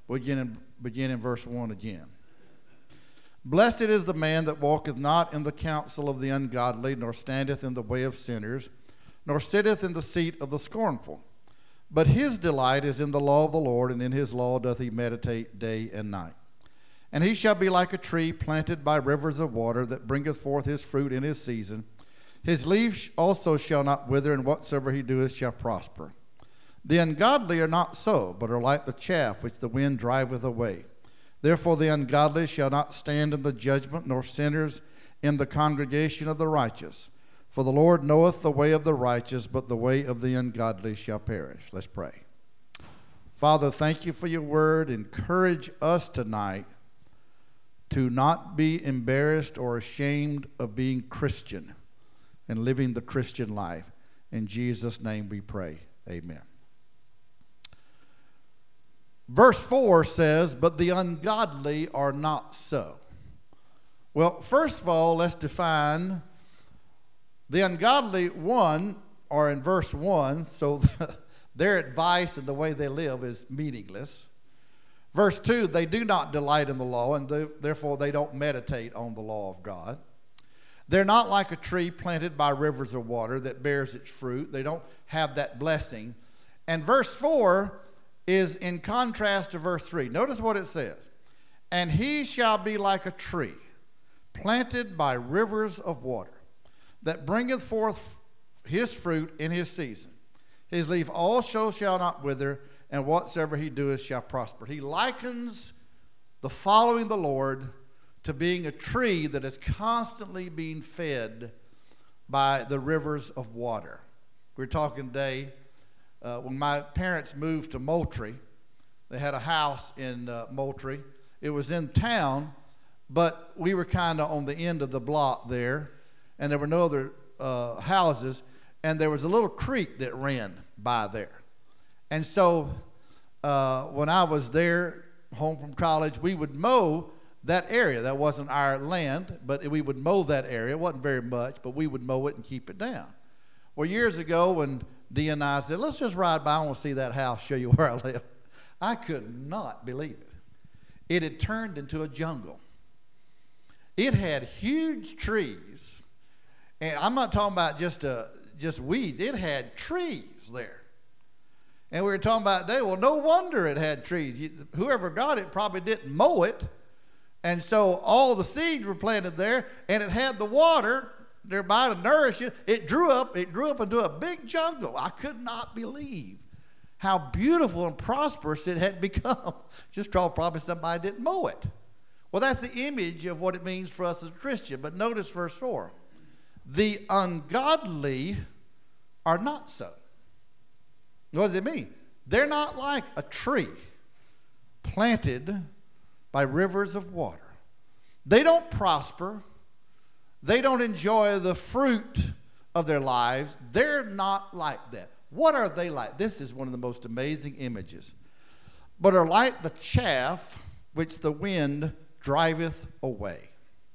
Begin in verse 1 again. Blessed is the man that walketh not in the counsel of the ungodly, nor standeth in the way of sinners, nor sitteth in the seat of the scornful. But his delight is in the law of the Lord, and in his law doth he meditate day and night. And he shall be like a tree planted by rivers of water, that bringeth forth his fruit in his season. His leaf also shall not wither, and whatsoever he doeth shall prosper. The ungodly are not so, but are like the chaff which the wind driveth away. Therefore the ungodly shall not stand in the judgment, nor sinners in the congregation of the righteous. For the Lord knoweth the way of the righteous, but the way of the ungodly shall perish. Let's pray. Father, thank you for your word. Encourage us tonight to not be embarrassed or ashamed of being Christian and living the Christian life. In Jesus' name we pray. Amen. Verse 4 says, but the ungodly are not so. Well, first of all, let's define the ungodly. One are in verse 1, so their advice and the way they live is meaningless. Verse 2, they do not delight in the law, and therefore they don't meditate on the law of God. They're not like a tree planted by rivers of water that bears its fruit. They don't have that blessing. And verse 4 is in contrast to verse 3. Notice what it says. And he shall be like a tree planted by rivers of water, that bringeth forth his fruit in his season. His leaf also shall not wither, and whatsoever he doeth shall prosper. He likens the following the Lord to being a tree that is constantly being fed by the rivers of water. We're talking today, when my parents moved to Moultrie, they had a house in Moultrie. It was in town, but we were kind of on the end of the block there, and there were no other houses, and there was a little creek that ran by there. And so when I was there, home from college, we would mow that area. That wasn't our land, but we would mow that area. It wasn't very much, but we would mow it and keep it down. Well, years ago, when Dee and I said, let's just ride by. I want to see that house, show you where I live. I could not believe it. It had turned into a jungle. It had huge trees. And I'm not talking about just weeds. It had trees there. And we were talking about today, well, no wonder it had trees. Whoever got it probably didn't mow it. And so all the seeds were planted there, and it had the water thereby to nourish it. It grew up into a big jungle. I could not believe how beautiful and prosperous it had become. Just probably somebody didn't mow it. Well, that's the image of what it means for us as a Christian. But notice verse 4. The ungodly are not so. What does it mean? They're not like a tree planted by rivers of water. They don't prosper. They don't enjoy the fruit of their lives. They're not like that. What are they like? This is one of the most amazing images. But are like the chaff which the wind driveth away.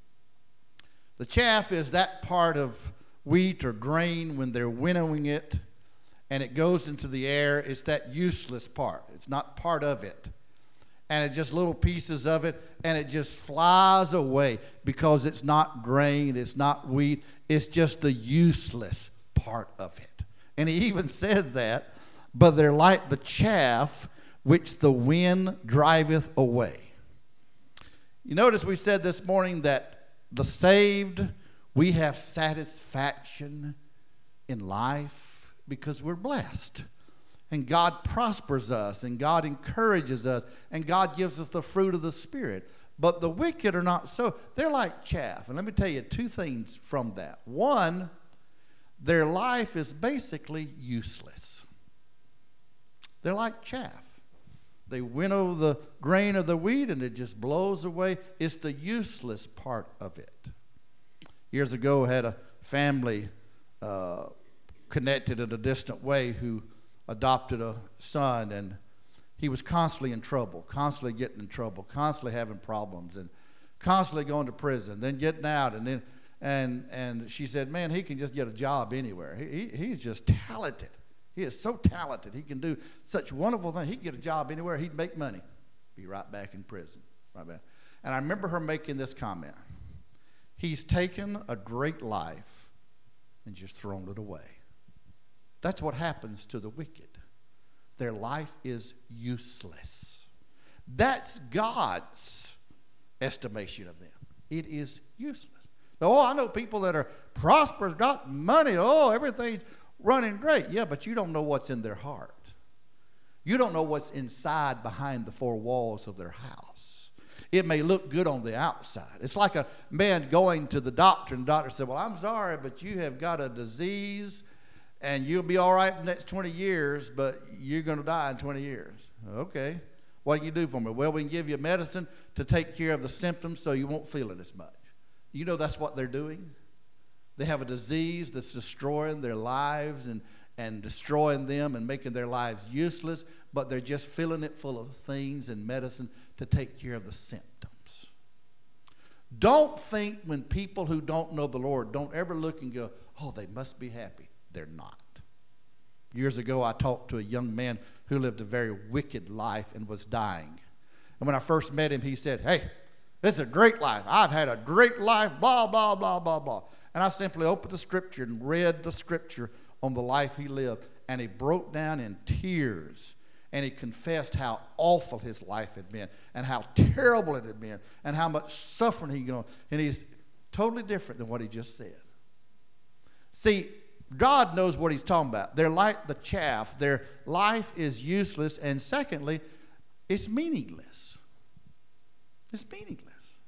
The chaff is that part of wheat or grain when they're winnowing it and it goes into the air. It's that useless part. It's not part of it. And it's just little pieces of it, and it just flies away because it's not grain, it's not wheat, it's just the useless part of it. And he even says that, but they're like the chaff which the wind driveth away. You notice we said this morning that the saved, we have satisfaction in life because we're blessed. And God prospers us, and God encourages us, and God gives us the fruit of the Spirit. But the wicked are not so. They're like chaff. And let me tell you two things from that. One, their life is basically useless. They're like chaff. They winnow the grain of the wheat, and it just blows away. It's the useless part of it. Years ago, I had a family connected in a distant way who adopted a son, and he was constantly in trouble, constantly getting in trouble, constantly having problems, and constantly going to prison, then getting out, and then and she said, man, he can just get a job anywhere. He's just talented. He is so talented. He can do such wonderful things. He can get a job anywhere. He'd make money. Be right back in prison. Right back. And I remember her making this comment. He's taken a great life and just thrown it away. That's what happens to the wicked. Their life is useless. That's God's estimation of them. It is useless. Oh, I know people that are prosperous, got money. Oh, everything's running great. Yeah, but you don't know what's in their heart. You don't know what's inside behind the four walls of their house. It may look good on the outside. It's like a man going to the doctor, and the doctor said, well, I'm sorry, but you have got a disease, and you'll be all right for the next 20 years, but you're going to die in 20 years. Okay. What can you do for me? Well, we can give you medicine to take care of the symptoms so you won't feel it as much. You know that's what they're doing? They have a disease that's destroying their lives and destroying them and making their lives useless, but they're just filling it full of things and medicine to take care of the symptoms. Don't think when people who don't know the Lord, don't ever look and go, oh, they must be happy. They're not. Years ago, I talked to a young man who lived a very wicked life and was dying. And when I first met him, he said, hey, this is a great life. I've had a great life, blah, blah, blah, blah, blah. And I simply opened the scripture and read the scripture on the life he lived. And he broke down in tears. And he confessed how awful his life had been and how terrible it had been and how much suffering he'd gone. And he's totally different than what he just said. See, God knows what he's talking about. They're like the chaff. Their life is useless. And secondly, it's meaningless. It's meaningless.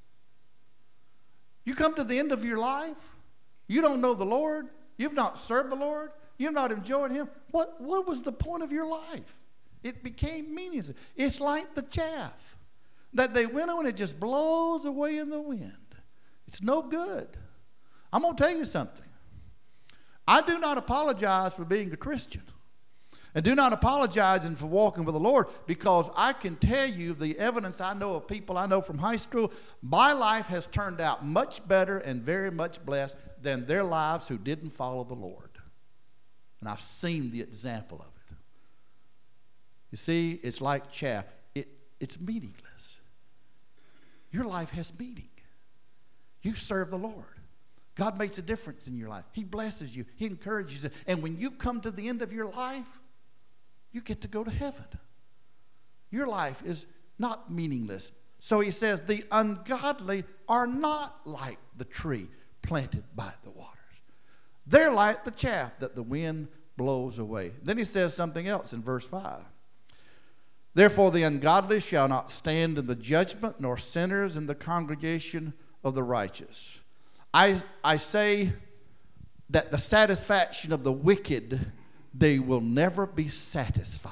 You come to the end of your life. You don't know the Lord. You've not served the Lord. You've not enjoyed him. What was the point of your life? It became meaningless. It's like the chaff that they winnow and it just blows away in the wind. It's no good. I'm going to tell you something. I do not apologize for being a Christian. And do not apologize for walking with the Lord, because I can tell you the evidence I know of people I know from high school. My life has turned out much better and very much blessed than their lives who didn't follow the Lord. And I've seen the example of it. You see, it's like chaff. It's meaningless. Your life has meaning. You serve the Lord. God makes a difference in your life. He blesses you. He encourages you. And when you come to the end of your life, you get to go to heaven. Your life is not meaningless. So he says, the ungodly are not like the tree planted by the waters. They're like the chaff that the wind blows away. Then he says something else in verse 5. Therefore the ungodly shall not stand in the judgment, nor sinners in the congregation of the righteous. I say that the satisfaction of the wicked, they will never be satisfied.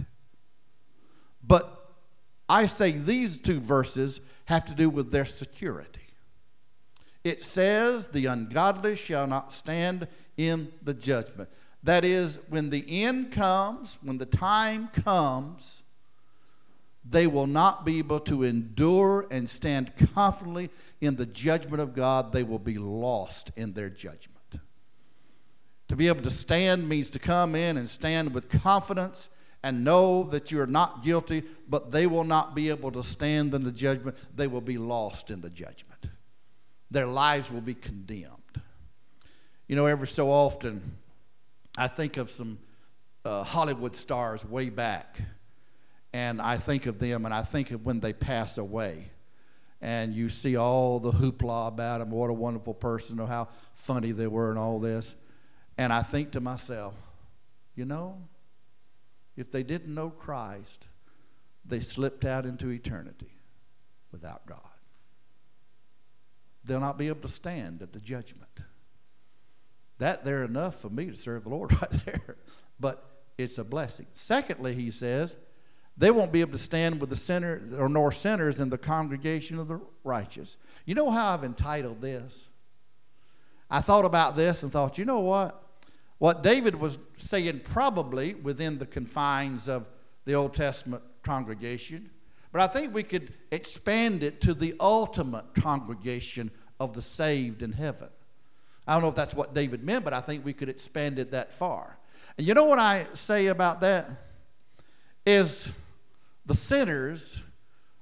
But I say these two verses have to do with their security. It says, the ungodly shall not stand in the judgment. That is, when the end comes, when the time comes, they will not be able to endure and stand confidently in the judgment of God. They will be lost in their judgment. To be able to stand means to come in and stand with confidence and know that you are not guilty, but they will not be able to stand in the judgment. They will be lost in the judgment. Their lives will be condemned. You know, every so often, I think of some Hollywood stars way back, and I think of them, and I think of when they pass away. And you see all the hoopla about them, what a wonderful person, or how funny they were and all this. And I think to myself, you know, if they didn't know Christ, they slipped out into eternity without God. They'll not be able to stand at the judgment. That there enough for me to serve the Lord right there. But it's a blessing. Secondly, he says, they won't be able to stand with the sinners or nor sinners in the congregation of the righteous. You know how I've entitled this? I thought about this and thought, you know what? What David was saying probably within the confines of the Old Testament congregation, but I think we could expand it to the ultimate congregation of the saved in heaven. I don't know if that's what David meant, but I think we could expand it that far. And you know what I say about that? Is the sinners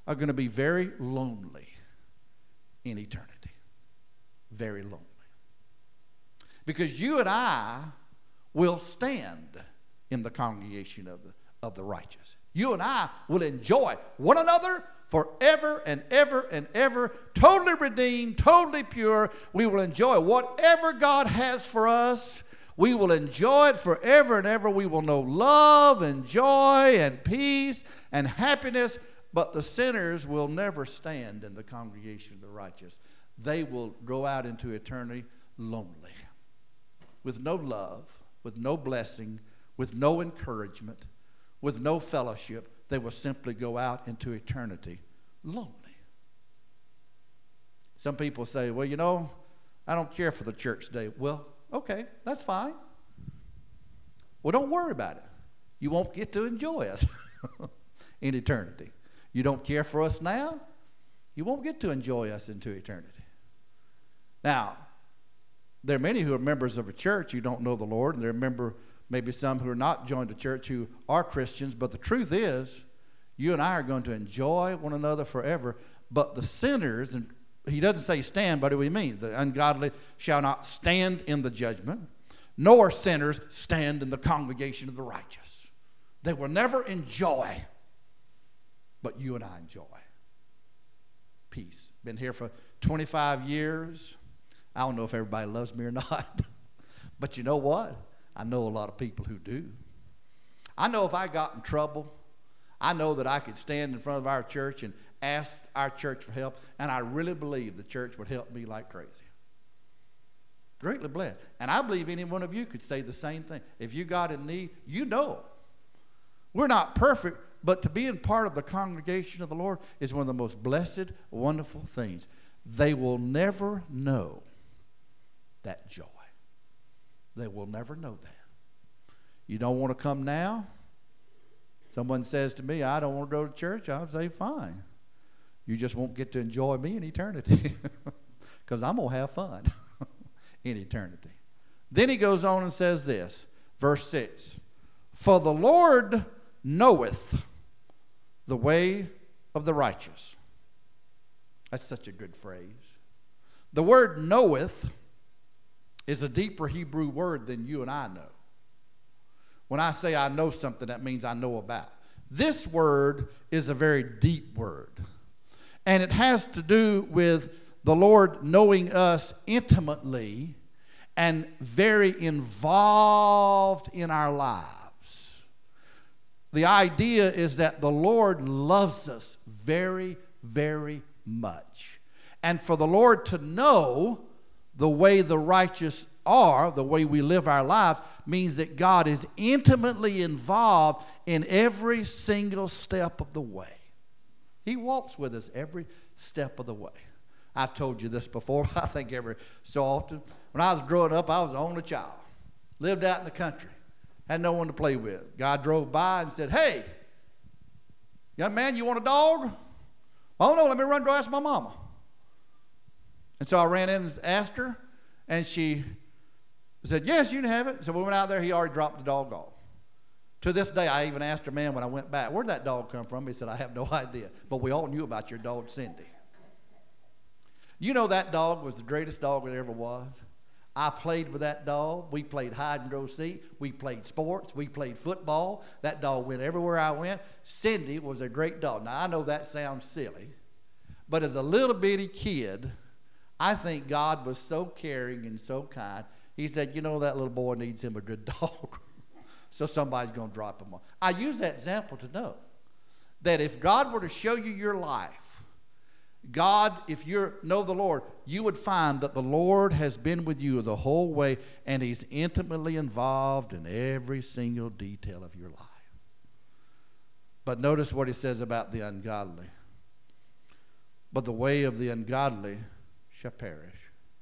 are going to be very lonely in eternity. Very lonely. Because you and I will stand in the congregation of the righteous. You and I will enjoy one another forever and ever and ever, totally redeemed, totally pure. We will enjoy whatever God has for us. We will enjoy it forever and ever. We will know love and joy and peace and happiness. But the sinners will never stand in the congregation of the righteous. They will go out into eternity lonely, with no love, with no blessing, with no encouragement, with no fellowship. They will simply go out into eternity lonely. Some people say, well, you know, I don't care for the church day. Well, okay, that's fine. Well, don't worry about it. You won't get to enjoy us in eternity. You don't care for us now, you won't get to enjoy us into eternity. Now, there are many who are members of a church who don't know the Lord, and there are maybe some who are not joined a church who are Christians, but the truth is, you and I are going to enjoy one another forever. But the sinners, and he doesn't say stand, but what he means, the ungodly shall not stand in the judgment, nor sinners stand in the congregation of the righteous. They will never enjoy, but you and I enjoy peace. Been here for 25 years. I don't know if everybody loves me or not, but you know what? I know a lot of people who do. I know if I got in trouble, I know that I could stand in front of our church and ask our church for help, and I really believe the church would help me like crazy. Greatly blessed. And I believe any one of you could say the same thing. If you got in need, you know. We're not perfect, but to be in part of the congregation of the Lord is one of the most blessed, wonderful things. They will never know that joy. They will never know that. You don't want to come now? Someone says to me, I don't want to go to church. I'll say, fine. You just won't get to enjoy me in eternity because I'm going to have fun in eternity. Then he goes on and says this, verse 6, for the Lord knoweth the way of the righteous. That's such a good phrase. The word knoweth is a deeper Hebrew word than you and I know. When I say I know something, that means I know about. This word is a very deep word. And it has to do with the Lord knowing us intimately and very involved in our lives. The idea is that the Lord loves us very, very much. And for the Lord to know the way the righteous are, the way we live our lives, means that God is intimately involved in every single step of the way. He walks with us every step of the way. I've told you this before, I think every so often. When I was growing up, I was the only child. Lived out in the country. Had no one to play with. God drove by and said, hey, young man, you want a dog? Oh, no, let me run to ask my mama. And so I ran in and asked her, and she said, yes, you can have it. So we went out there. He already dropped the dog off. To this day, I even asked her, man, when I went back, where'd that dog come from? He said, I have no idea. But we all knew about your dog, Cindy. You know that dog was the greatest dog there ever was. I played with that dog. We played hide and go seek. We played sports. We played football. That dog went everywhere I went. Cindy was a great dog. Now, I know that sounds silly, but as a little bitty kid, I think God was so caring and so kind. He said, you know, that little boy needs him a good dog. So somebody's going to drop him off. I use that example to know that if God were to show you your life, God, if you know the Lord, you would find that the Lord has been with you the whole way, and he's intimately involved in every single detail of your life. But notice what he says about the ungodly. But the way of the ungodly shall perish.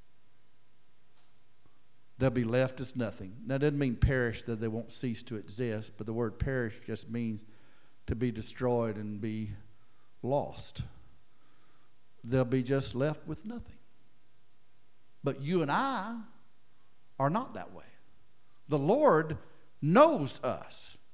They'll be left as nothing. Now, it doesn't mean perish that they won't cease to exist, but the word perish just means to be destroyed and be lost. They'll be just left with nothing. But you and I are not that way. The Lord knows us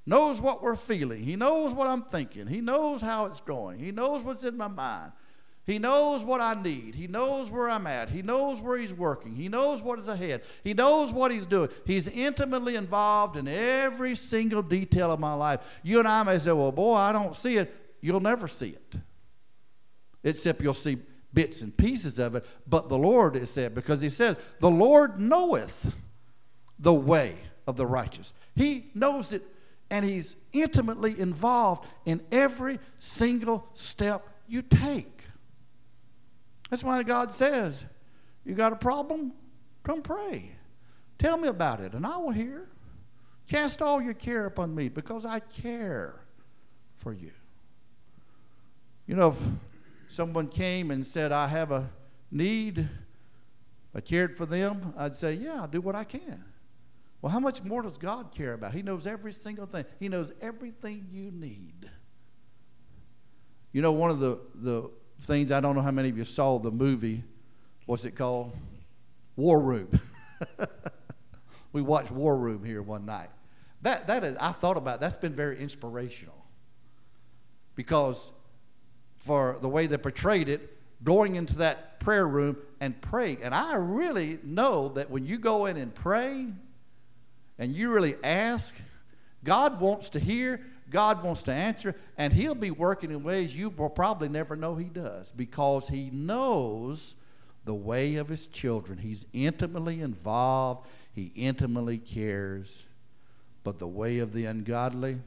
knows what we're feeling. He knows what I'm thinking. He knows how it's going. He knows what's in my mind. He knows what I need. He knows where I'm at. He knows where he's working. He knows what is ahead. He knows what he's doing. He's intimately involved in every single detail of my life. You and I may say, well, boy, I don't see it. You'll never see it, except you'll see bits and pieces of it. But the Lord, it said, because he says, the Lord knoweth the way of the righteous. He knows it, and he's intimately involved in every single step you take. That's why God says, you got a problem? Come pray. Tell me about it, and I will hear. Cast all your care upon me, because I care for you. You know, if someone came and said, I have a need, I cared for them, I'd say, yeah, I'll do what I can. Well, how much more does God care about? He knows every single thing. He knows everything you need. You know, one of the things, I don't know how many of you saw the movie, what's it called? War Room. We watched War Room here one night. That is, I've thought about it, that's been very inspirational. Because for the way they portrayed it, going into that prayer room and praying. And I really know that when you go in and pray and you really ask, God wants to hear, God wants to answer, and he'll be working in ways you will probably never know he does, because he knows the way of his children. He's intimately involved. He intimately cares. But the way of the ungodly,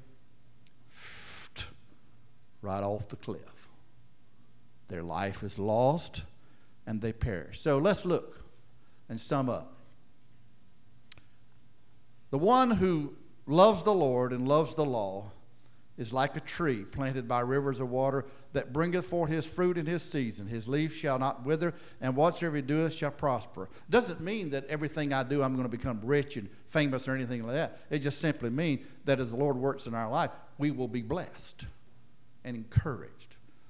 right off the cliff. Their life is lost and they perish. So let's look and sum up. The one who loves the Lord and loves the law is like a tree planted by rivers of water, that bringeth forth his fruit in his season. His leaf shall not wither, and whatsoever he doeth shall prosper. Doesn't mean that everything I do I'm going to become rich and famous or anything like that. It just simply means that as the Lord works in our life, we will be blessed and encouraged.